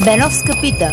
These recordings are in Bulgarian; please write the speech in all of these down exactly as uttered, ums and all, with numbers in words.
Беновска пита.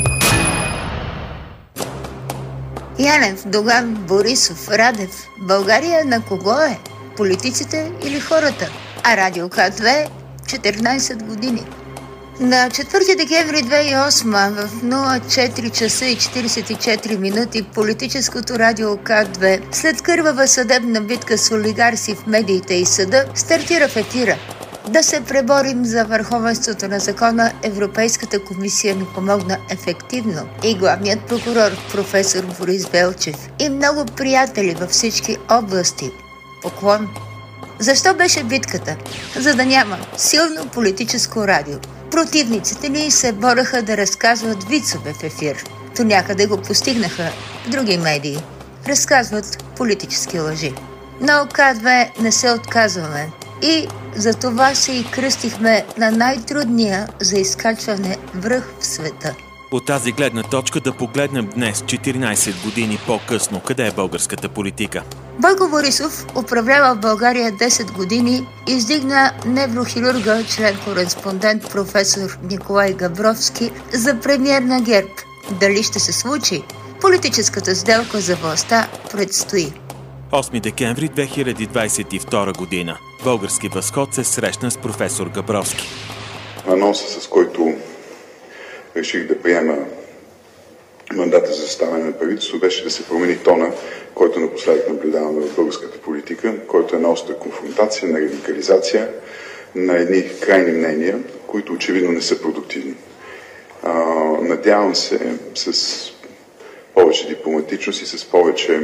Янев, Доган, Борисов, Радев. България на кого е? Политиците или хората? А Радио К две четиринайсет години. На четвърти декември две хиляди и осма в нула четири часа и четирийсет и четири минути политическото Радио К две след кървава съдебна битка с олигарси в медиите и съда стартира в ефира. Да се преборим за върховенството на закона, Европейската комисия ни помогна ефективно и главният прокурор професор Борис Белчев и много приятели във всички области. Поклон! Защо беше битката? За да няма силно политическо радио. Противниците ни се бореха да разказват вицове в ефир. То някъде го постигнаха други медии. Разказват политически лъжи. Но К две не се отказваме. И за това се и кръстихме на най-трудния за изкачване връх в света. От тази гледна точка да погледнем днес, четиринайсет години по-късно, къде е българската политика. Бойко Борисов управлява в България десет години и издигна неврохирурга, член-кореспондент професор Николай Габровски за премиер на ГЕРБ. Дали ще се случи? Политическата сделка за властта предстои. осми декември две хиляди двайсет и втора година. Български възход се срещна с професор Габровски. Анонса, с който реших да приема мандата за съставяне на правителство, беше да се промени тона, който напоследък наблюдаваме в българската политика, който е на остра конфронтация, на радикализация, на едни крайни мнения, които очевидно не са продуктивни. А, надявам се с повече дипломатичност и с повече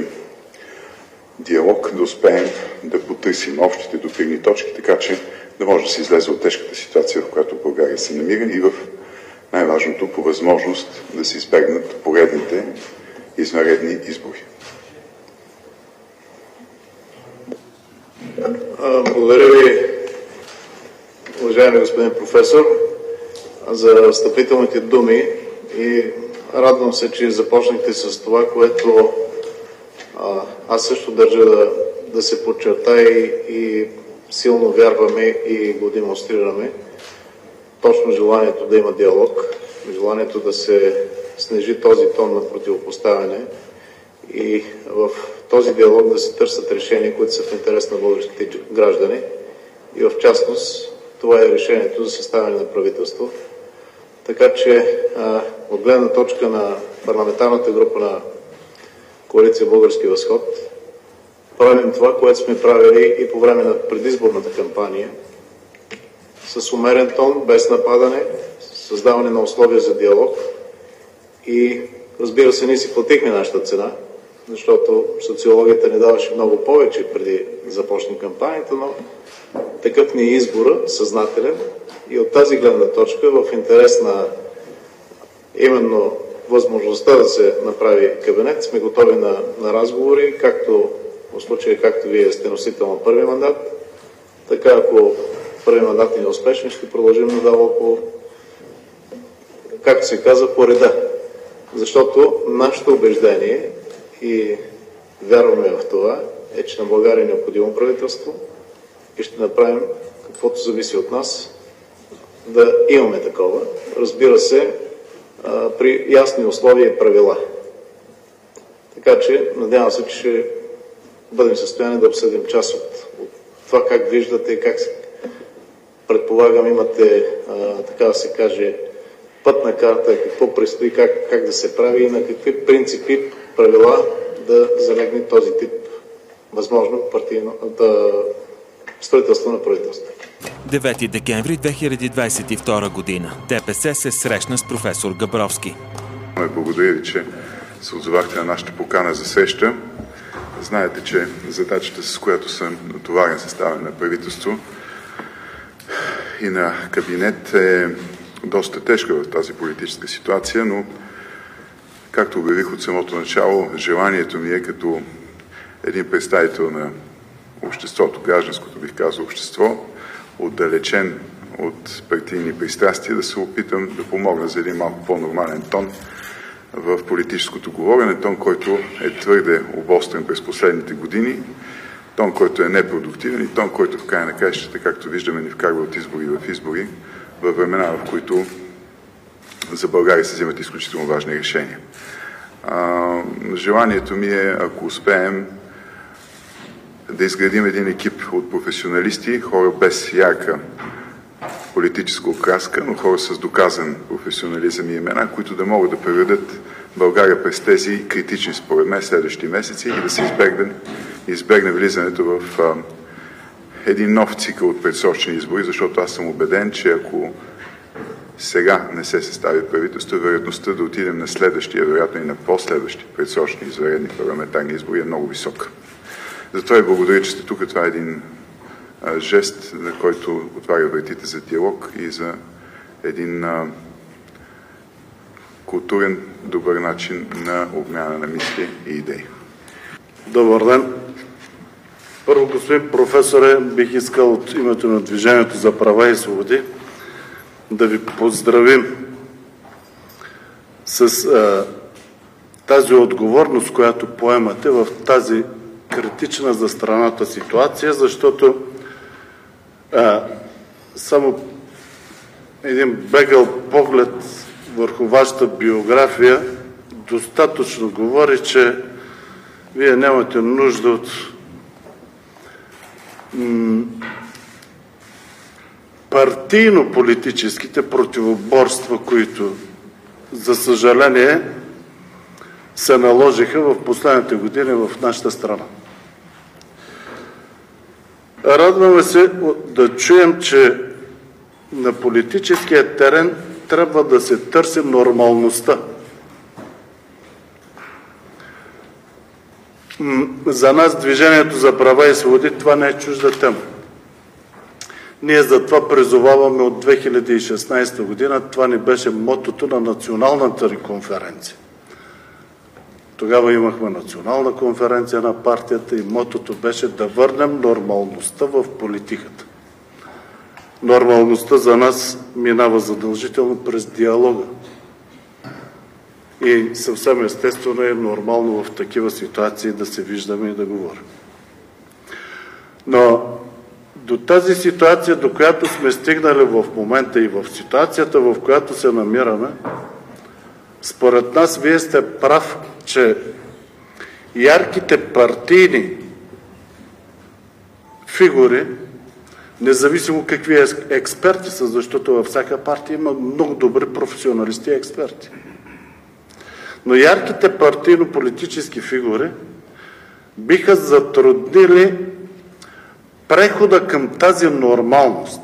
диалог да успеем да потърсим общите допирни точки, така че да може да се излезе от тежката ситуация, в която България се намира и в най-важното по възможност да се избегнат поредните извънредни избори. Благодаря ви, уважаеми господин професор, за встъпителните думи и радвам се, че започнахте с това, което аз също държа да, да се подчерта и, и силно вярваме и го демонстрираме. Точно желанието да има диалог, желанието да се снижи този тон на противопоставяне и в този диалог да се търсят решения, които са в интерес на българските граждани. И в частност, това е решението за съставяне на правителство. Така че от гледна точка на парламентарната група на Коалиция Български възход, правим това, което сме правили и по време на предизборната кампания, с умерен тон, без нападане, създаване на условия за диалог и, разбира се, ние си платихме нашата цена, защото социологията не даваше много повече преди да започне кампанията, но такъв ни е избора, съзнателен, и от тази гледна точка в интерес на именно възможността да се направи кабинет, сме готови на, на разговори, както в случая, както вие сте носител на първи мандат, така ако първи мандат е успешен, ще продължим надало по, както се казва, по реда. Защото нашето убеждение и вярваме в това е, че на България е необходимо правителство и ще направим каквото зависи от нас да имаме такова. Разбира се, при ясни условия и правила. Така че, надявам се, че ще бъдем в състояние да обсъдим част от, от това как виждате, как предполагам имате, а, така да се каже, пътна карта, какво предстои, как, как да се прави и на какви принципи, правила да залегне този тип възможно партийно, да, строителство на правителство. девети декември две хиляди двайсет и втора година. ДПС се срещна с професор Габровски. Благодаря ви, че се отзовахте на нашата покана за среща. Знаете, че задачата, с която съм натоварен съставяне на правителство и на кабинет, е доста тежка в тази политическа ситуация, но както обявих от самото начало, желанието ми е като един представител на обществото, гражданското, бих казал, общество, отдалечен от партийни пристрастия, да се опитам да помогна за един малко по-нормален тон в политическото говорене, тон, който е твърде обострен през последните години, тон, който е непродуктивен и тон, който в края на краищата, както виждаме, ни вкарва от избори в избори, във времена, в които за България се вземат изключително важни решения. А, желанието ми е, ако успеем, да изградим един екип от професионалисти, хора без ярка политическа окраска, но хора с доказан професионализъм и имена, които да могат да преведат България през тези критични, според мен, следващи месеци и да се избегне, избегне влизането в а, един нов цикъл от предсрочни избори, защото аз съм убеден, че ако сега не се състави правителство, вероятността да отидем на следващия, вероятно и на последващи предсрочни извънредни парламентарни избори е много висока. Затова и благодаря, че сте тук. Това е един а, жест, на който отваря вратите за диалог и за един а, културен, добър начин на обмяна на мисли и идеи. Добър ден! Първо, господин професоре, бих искал от името на Движението за права и свободи да ви поздравим с а, тази отговорност, която поемате в тази критична за страната ситуация, защото а, само един бегал поглед върху вашата биография достатъчно говори, че вие нямате нужда от м- партийно-политическите противоборства, които, за съжаление, се наложиха в последните години в нашата страна. Радваме се да чуем, че на политическия терен трябва да се търси нормалността. За нас, Движението за права и свободи, това не е чужда тема. Ние затова призоваваме от две хиляди и шестнадесета година. Това ни беше мотото на националната ни конференция. Тогава имахме национална конференция на партията и мотото беше да върнем нормалността в политиката. Нормалността за нас минава задължително през диалога. И съвсем естествено е нормално в такива ситуации да се виждаме и да говорим. Но до тази ситуация, до която сме стигнали в момента и в ситуацията, в която се намираме, според нас вие сте прав, че ярките партийни фигури, независимо какви експерти са, защото във всяка партия има много добри професионалисти и експерти. Но ярките партийно-политически фигури биха затруднили прехода към тази нормалност.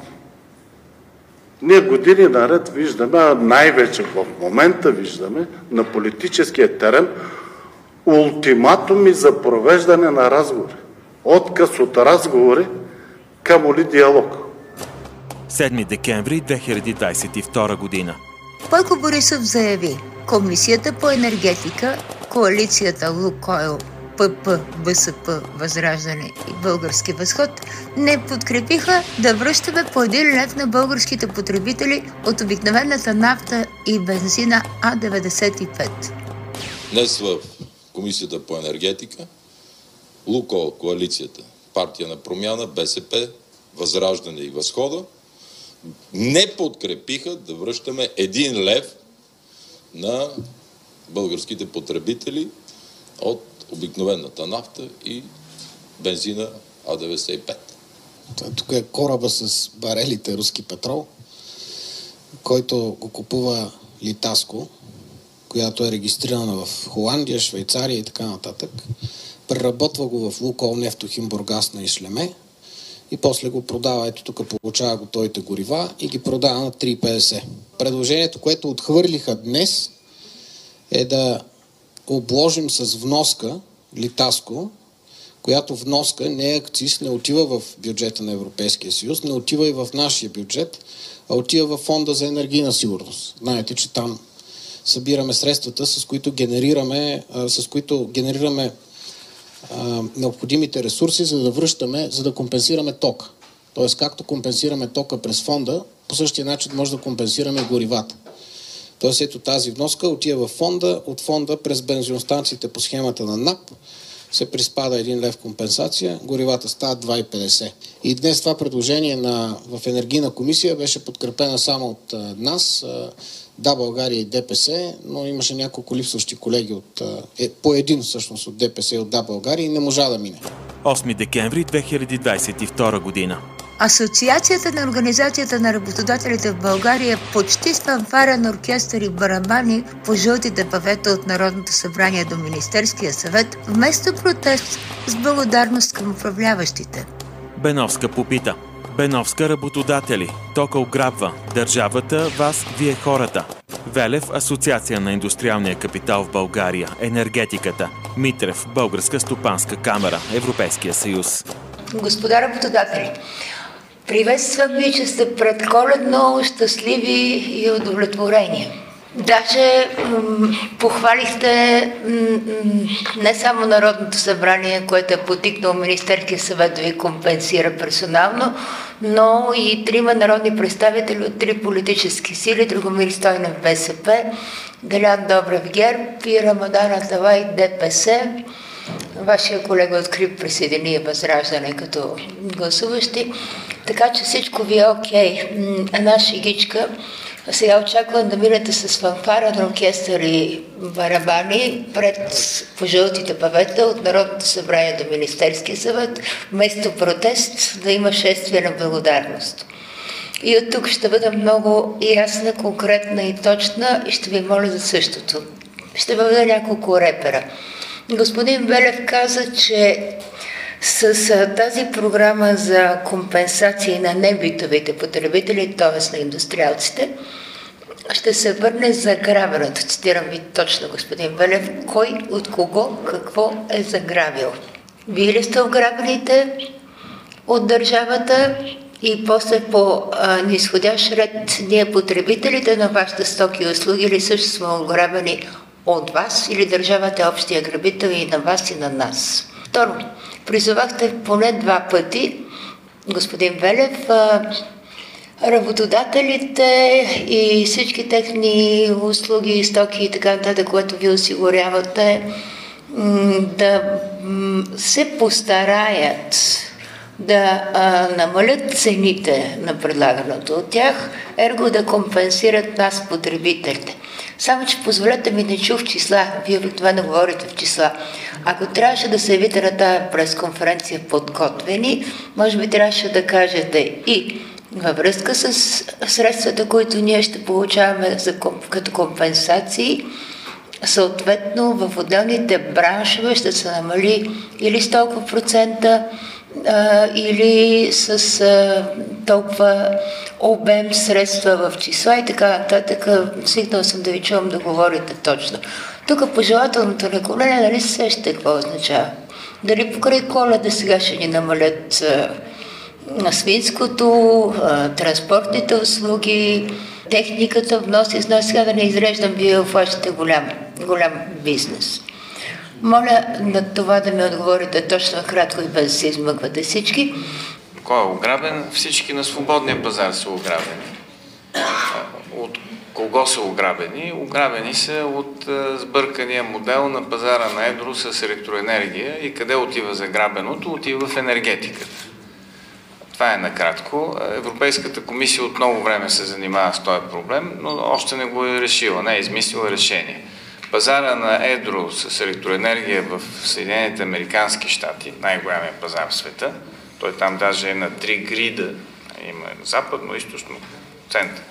Ние години наред виждаме, а най-вече в момента виждаме на политическия терен ултиматуми за провеждане на разговори. Отказ от разговори, камо ли диалог. седми декември две хиляди двадесет и втора година. Бойко Борисов заяви: Комисията по енергетика, коалицията Лукойл, ПП, БСП, Възраждане и Български възход не подкрепиха да връщаме по един лев на българските потребители от обикновената нафта и бензина А деветдесет и пет. Днес в Комисията по енергетика, Лукойл, коалицията, партия на промяна, БСП, Възраждане и Възхода не подкрепиха да връщаме един лев на българските потребители от обикновената нафта и бензина А деветдесет и пет. Тук е кораба с барелите руски петрол, който го купува Литаско, която е регистрирана в Холандия, Швейцария и така нататък. Преработва го в Лукойл Нефтохим Бургас на Ишлеме и после го продава, ето тук получава готовите горива и ги продава на три петдесет. Предложението, което отхвърлиха днес, е да обложим с вноска Литаско, която вноска не е акциз, не отива в бюджета на Европейския съюз, не отива и в нашия бюджет, а отива в фонда за енергийна сигурност. Знаете, че там събираме средствата, с които генерираме, с които генерираме а, необходимите ресурси, за да връщаме, за да компенсираме тока. Тоест, както компенсираме тока през фонда, по същия начин може да компенсираме горивата. Тоест, ето тази вноска отива в фонда, от фонда през бензиностанциите по схемата на НАП се приспада един лев компенсация, горивата стават два и петдесет. И днес това предложение на, в енергийна комисия беше подкрепена само от а, нас, а, Да, България и ДПС, но имаше няколко липсващи колеги от, е, по един всъщност от ДПС и от Да, България и не можа да мине. осми декември две хиляди двадесет и втора година. Асоциацията на Организацията на работодателите в България почти с фанфарен оркестър и барабани по жълтите павета от Народното събрание до Министерския съвет, вместо протест с благодарност към управляващите. Беновска попита. Беновска работодатели. Тока ограбва. Държавата, вас, вие хората. Велев, Асоциация на индустриалния капитал в България. Енергетиката. Митрев, Българска стопанска камара. Европейския съюз. Господа работодатели, приветствам ви, че сте предколедно щастливи и удовлетворени. Даже м- похвалихте м- не само Народното събрание, което е потикнало Министерския съвет да ви компенсира персонално, но и трима народни представители от три политически сили, Драгомир Стойнев БСП, Делян Добрев ГЕРБ и Рамадан Аталай ДПС. Вашия колега от КРИБ присъедини Възраждане като гласуващи. Така че всичко ви е окей. Една шегичка. Сега очаквам да минете с фанфарен оркестър и барабани пред по жълтите павета от Народното събрание до Министерския съвет, вместо протест да има шествие на благодарност. И от тук ще бъда много ясна, конкретна и точна и ще ви моля за същото. Ще въведа няколко репера. Господин Велев каза, че с тази програма за компенсации на небитовите потребители, т.е. на индустриалците, ще се върне заграбеното. Цитирам ви точно, господин Велев, кой от кого какво е заграбил. Вие ли сте ограбените от държавата и после по а, нисходящ ред ние потребителите на вашите стоки и услуги или също сме ограбени от вас или държавата е общия грабител и на вас и на нас. Второ, призовахте поне два пъти, господин Велев, работодателите и всички техни услуги, стоки и така нататък, което ви осигурявате, да се постараят да а, намалят цените на предлаганото от тях, ерго да компенсират нас, потребителите. Само, че позволете ми, не чух числа, вие обикновено говорите в числа. Ако трябваше да се явите на тая пресконференция подготвени, може би трябваше да кажете и във връзка с средствата, които ние ще получаваме за, като компенсации, съответно в отделните браншове ще се намали или с толкова процента, а, или с а, толкова обем средства в числа и така нататък. Свикнал съм да ви чувам да говорите точно. Тук пожелателното наклонение, нали се сещате какво означава? Дали покрай Коледа сега ще ни намалят а, на свинското, а, транспортните услуги, техниката, внос и износ, сега да не изреждам, вие офащате голям, голям бизнес. Моля на това да ми отговорите точно кратко и без да се измъквате всички. Кой е ограбен? Всички на свободния пазар са ограбени. От кого са ограбени? Ограбени са от сбъркания модел на пазара на едро с електроенергия. И къде отива заграбеното? Отива в енергетиката. Това е накратко. Европейската комисия от много време се занимава с този проблем, но още не го е решила, не е измислила решение. Пазара на едро с електроенергия в Съединените американски щати, най-голямия пазар в света, той там даже е на три грида, има западно, източно, център,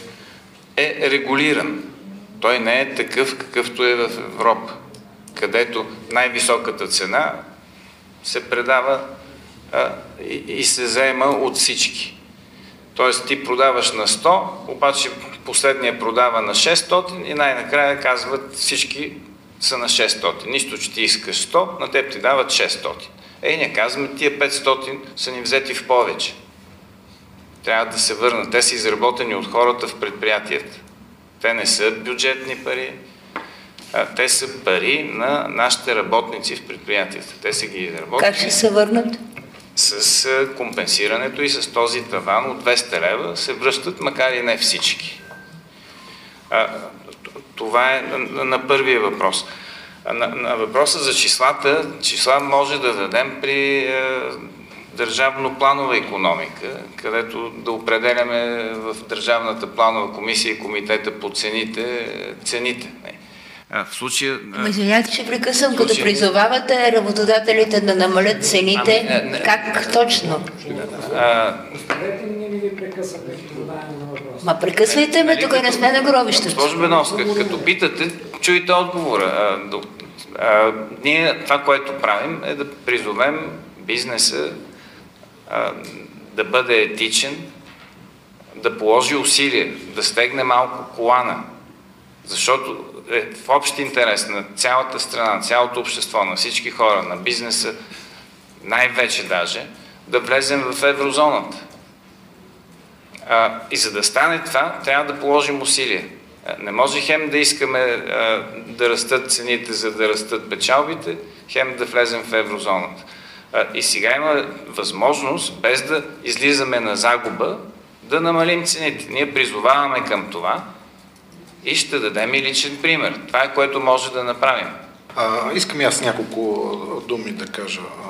е регулиран. Той не е такъв, какъвто е в Европа, където най-високата цена се предава а, и, и се заема от всички. Тоест ти продаваш на сто, обаче последния продава на шестстотин и най-накрая казват всички са на шестстотин. Нищо, че ти искаш сто, на теб ти дават шестстотин. Ей, не казваме, тия петстотин са ни взети в повече. Трябва да се върнат. Те са изработени от хората в предприятията. Те не са бюджетни пари, а те са пари на нашите работници в предприятията. Те са ги изработени. Как ще се върнат? С компенсирането и с този таван от двеста лева се връщат, макар и не всички. А, това е на, на първия въпрос. На, на въпроса за числата, числа може да дадем при е, държавно-планова икономика, където да определяме в Държавната планова комисия и комитета по цените, цените. В случая... Извинявайте, че прекъсвам, като призовавате работодателите да намалят цените, ами, не, не, как точно? А... Ма прекъсвайте ме, тук не сме на гробището. Госпожо Беновска, като питате, чуйте отговора. А, до, а, ние това, което правим, е да призовем бизнеса а, да бъде етичен, да положи усилия, да стегне малко колана, защото е в общ интерес на цялата страна, цялото общество, на всички хора, на бизнеса, най-вече даже, да влезем в еврозоната. А, и за да стане това, трябва да положим усилия. Не може хем да искаме а, да растат цените, за да растат печалбите, хем да влезем в еврозоната. А, и сега има възможност, без да излизаме на загуба, да намалим цените. Ние призоваваме към това и ще дадем и личен пример. Това е, което може да направим. А, искам и аз няколко думи да кажа. А,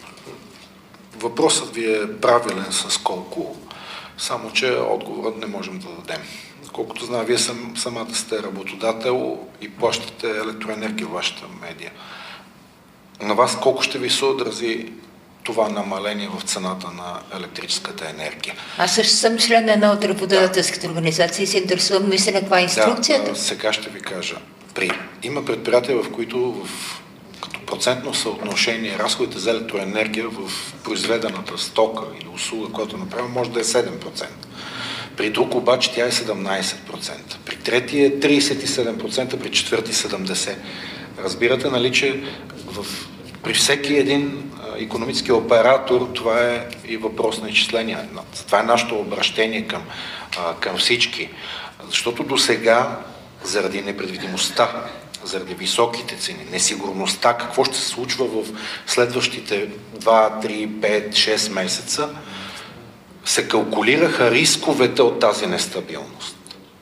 въпросът ви е правилен с колко, само че отговорът не можем да дадем. Колкото знам, вие сам, самата сте работодател и плащате електроенергия в вашата медия. На вас колко ще ви се отрази това намаление в цената на електрическата енергия? Аз също съм член на една от работодателските организации и се интересувам наистина каква е инструкцията. Да, сега ще ви кажа. При, има предприятия, в които в, като процентно съотношение разходите за електроенергия в произведената стока или услуга, която направим, може да е седем процента. При друг обаче тя е седемнайсет процента. При трети е трийсет и седем процента, при четвърти седемдесет процента. Разбирате, нали, че в, при всеки един а, икономически оператор това е и въпрос на изчисление. Това е нашето обращение към, а, към всички. Защото до сега, заради непредвидимостта, заради високите цени, несигурността, какво ще се случва в следващите два, три, пет, шест месеца, се калкулираха рисковете от тази нестабилност.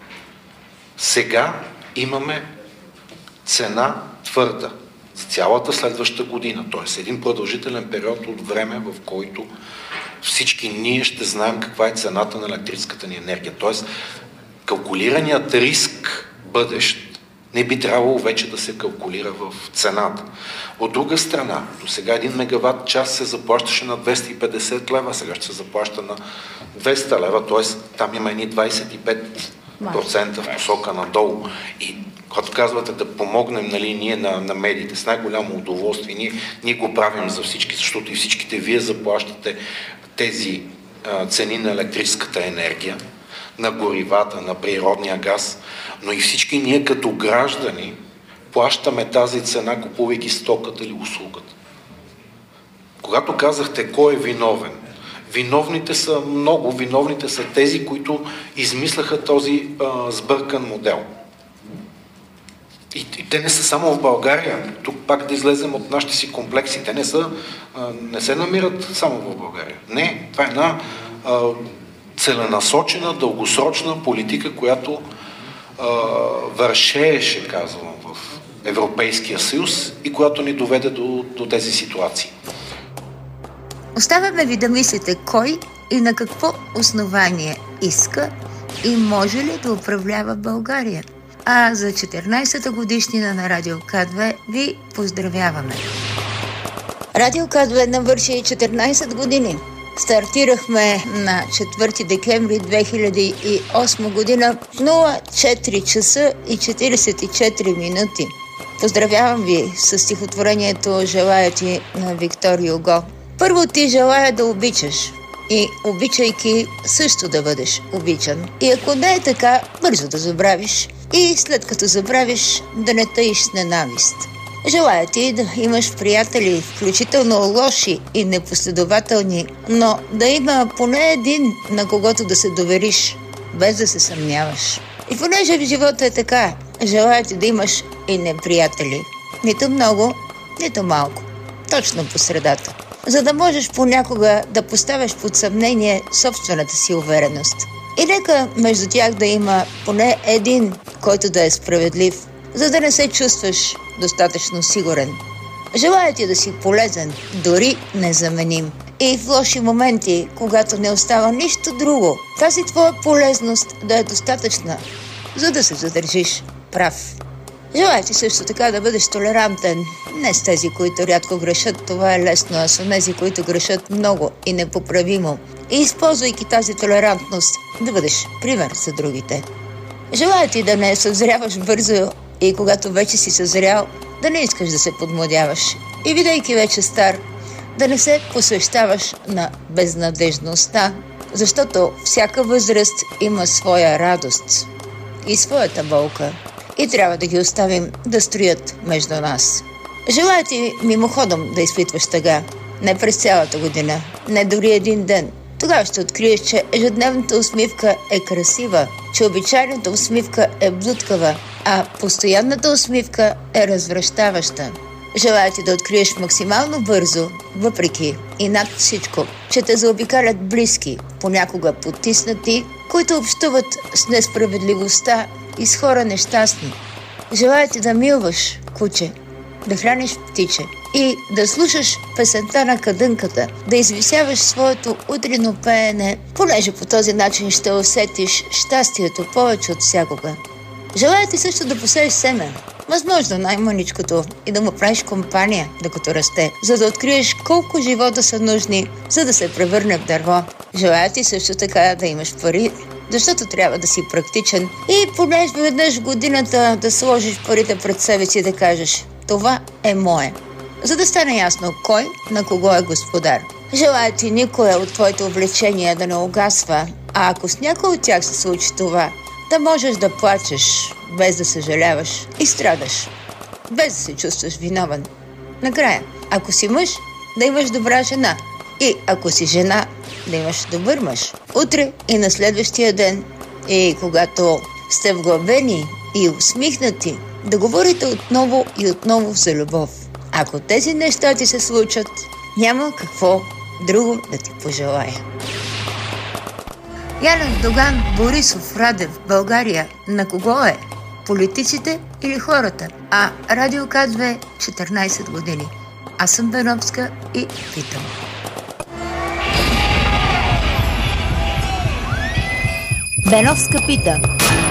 Сега имаме цена твърда за цялата следваща година, т.е. един продължителен период от време, в който всички ние ще знаем каква е цената на електрическата ни енергия. Т.е. калкулираният риск бъдещ не би трябвало вече да се калкулира в цената. От друга страна, до сега един мегаватт час се заплащаше на двеста и петдесет лева, сега ще се заплаща на двеста лева, т.е. там има едни двайсет и пет процента в посока надолу. И когато казвате да помогнем, нали, ние на, на медиите с най-голямо удоволствие, ние, ние го правим за всички, защото и всичките вие заплащате тези а, цени на електрическата енергия, на горивата, на природния газ, но и всички ние като граждани плащаме тази цена, купувайки стоката или услугата. Когато казахте кой е виновен, виновните са много, виновните са тези, които измисляха този а, сбъркан модел. И, и те не са само в България. Тук пак да излезем от нашите си комплекси. Те не, са, а, не се намират само в България. Не, това е една а, целенасочена, дългосрочна политика, която а, вършееше, казвам, в Европейския съюз и която ни доведе до, до тези ситуации. Оставяме ви да мислите кой и на какво основание иска и може ли да управлява България. А за четиринайсета годишнина на Радио К две ви поздравяваме. Радио К две навърши четиринайсет години. Стартирахме на четвърти декември две хиляди и осма година в нула четири часа и четирийсет и четири минути. Поздравявам ви с стихотворението "Желая ти" на Виктор Юго. Първо ти желая да обичаш и, обичайки, също да бъдеш обичан. И ако не е така, бързо да забравиш и след като забравиш, да не таиш с ненавист. Желая ти да имаш приятели, включително лоши и непоследователни, но да има поне един, на когото да се довериш, без да се съмняваш. И понеже в живота е така, желая ти да имаш и неприятели. Нито много, нито малко. Точно по средата. За да можеш понякога да поставяш под съмнение собствената си увереност. И нека между тях да има поне един, който да е справедлив, за да не се чувстваш достатъчно сигурен. Желая ти да си полезен, дори незаменим. И в лоши моменти, когато не остава нищо друго, тази твоя полезност да е достатъчна, за да се задържиш прав. Желая ти също така да бъдеш толерантен, не с тези, които рядко грешат, това е лесно, а с тези, които грешат много и непоправимо. И използвайки тази толерантност, да бъдеш пример за другите. Желая ти да не съзряваш бързо и когато вече си съзрял, да не искаш да се подмладяваш. И бидейки вече стар, да не се посвещаваш на безнадежността, защото всяка възраст има своя радост и своята болка. И трябва да ги оставим да строят между нас. Желая ти мимоходом да изпитваш тъга. Не през цялата година, не дори един ден. Тогава ще откриеш, че ежедневната усмивка е красива, че обичайната усмивка е блудкава, а постоянната усмивка е развращаваща. Желая ти да откриеш максимално бързо, въпреки и над всичко, че те заобикалят близки, понякога потиснати, които общуват с несправедливостта и с хора нещастни. Желая ти да милваш, куче, да храниш птиче и да слушаш песента на кадънката, да извисяваш своето утрено пеене, понеже по този начин ще усетиш щастието повече от всякога. Желая ти също да посееш семе, възможно най-мъничкото, и да му правиш компания, докато расте, за да откриеш колко живота са нужни, за да се превърне в дърво. Желая ти също така да имаш пари, защото трябва да си практичен и поне веднъж в годината да сложиш парите пред себе си и да кажеш: това е мое. За да стане ясно кой на кого е господар. Желая ти никое от твоите увлечения да не угасва, а ако с някой от тях се случи това, да можеш да плачеш, без да съжаляваш и страдаш, без да се чувстваш виновен. Накрая, ако си мъж, да имаш добра жена, и ако си жена, да имаш добър мъж. Утре и на следващия ден, и когато сте вглъбени и усмихнати, да говорите отново и отново за любов. Ако тези неща ти се случат, няма какво друго да ти пожелая. Янев, Доган, Борисов, Радев, България на кого е? Политиците или хората? А Радио К две четиринайсет години. Аз съм Беновска и питам. Беновска пита.